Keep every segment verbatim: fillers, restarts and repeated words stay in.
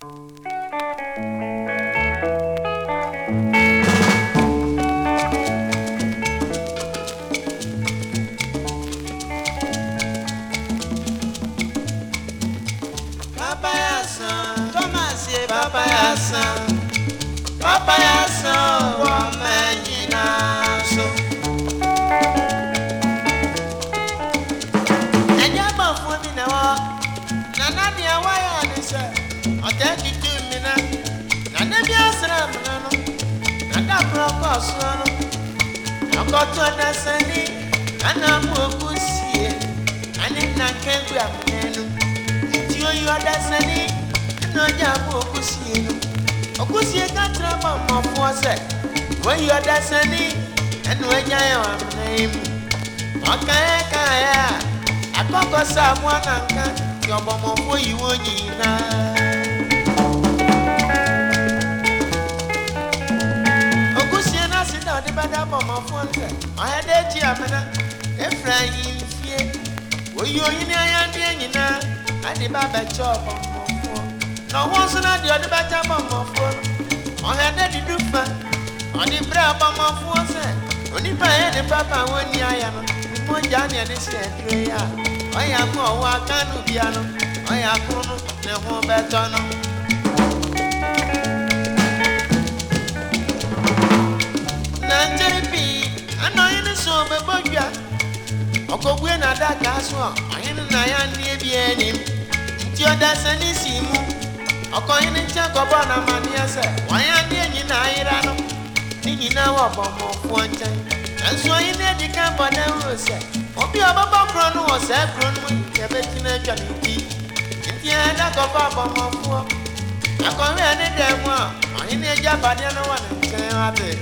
When you are destiny, and when you are name, okay, kaya. I can't go someone and can't your mama for you. Okusiana sit down the bad up on my phone. I had a Giamana, a flying fear. Were you in Ayana? I did a job on my phone. No one's not the other bad up on my phone. I had a do fun. On the brab of my force, only by any papa when I am more Johnny and this area. I am more Wakano piano, I am Bruno, no more Betano. Nanjari P, I know in the summer, but ya. Oko when I that castle, I am Nayan near him. Your destiny simu. Oko in the chunk of Bonamania said, why am you in Irano? You know about one time, and so in the camp on the say, Obi Ababa Crown was a crown, Cabetina Johnny. If you had a cup of my four, I come here and then one, I in a job, I don't know what I'm saying.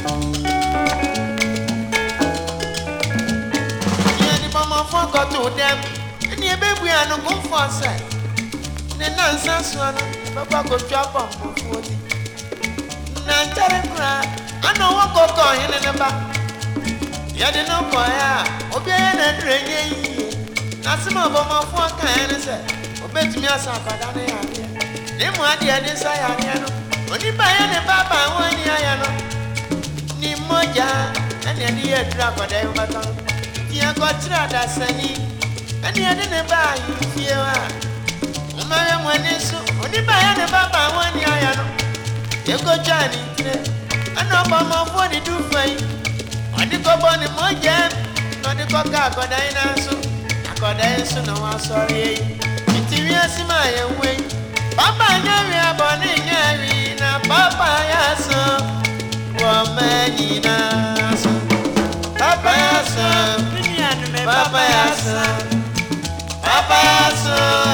The mama forgot to them, and your baby are no good for say. The nonsense one, Papa could drop on forty. Nantere cry. I know what go go in the back. You didn't know for her. Obey and drink. Nothing of my phone can say. Obey me as I got on the name what the other side. Only by any papa one year. Nimoja and the dear drop of the button. You got that sunny. And you didn't buy you fear. Umar when it's only by any papa one year. You go Johnny. I know Mama for the do for you. On the Cobon in my jam, not the coca, but I answer. I got answer, no, I'm sorry. It's my way. Papa, you're born in Yarina, Papa, yes, woman, Papa, yes, Papa, yes, Papa, yes.